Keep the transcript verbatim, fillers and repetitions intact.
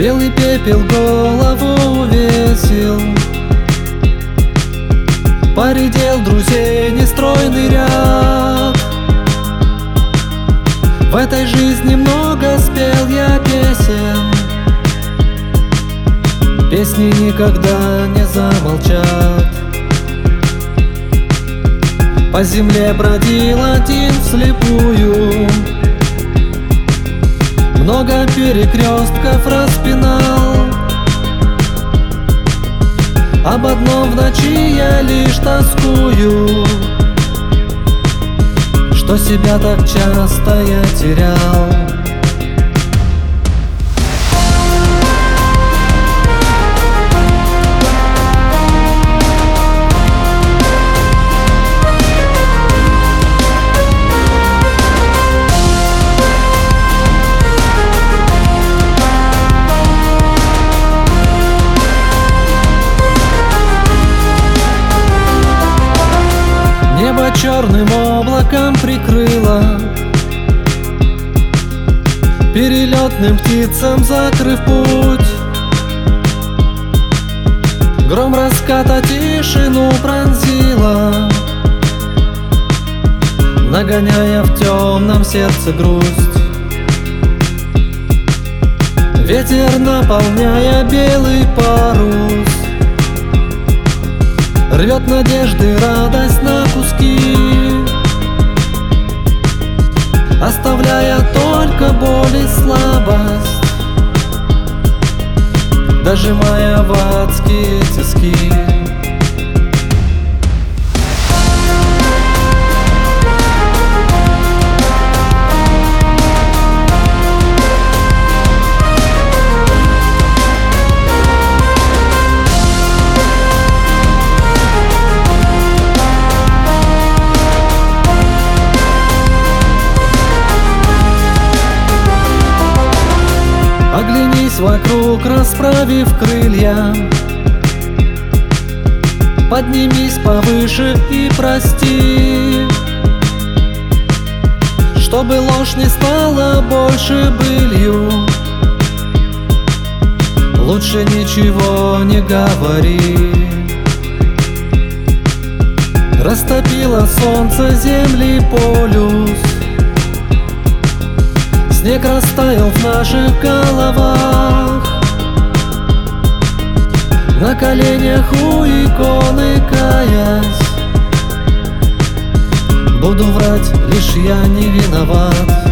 Белый пепел голову увесил, поредел друзей нестройный ряд. В этой жизни много спел я песен, песни никогда не замолчат. По земле бродил один вслепую, много перекрестков распинал. Об одном в ночи я лишь тоскую, что себя так часто я терял. Небо черным облаком прикрыло, перелетным птицам закрыв путь. Гром раската тишину пронзила, нагоняя в темном сердце грусть. Ветер, наполняя белый парус, рвет надежды, радость на куски, оставляя только боль и слабость, дожимая в адские тиски. Оглянись вокруг, расправив крылья, поднимись повыше и прости, чтобы ложь не стала больше былью. Лучше ничего не говори. Растопило солнце земли полюс, снег растаял в наших головах. На коленях у иконы каясь, буду врать, лишь я не виноват.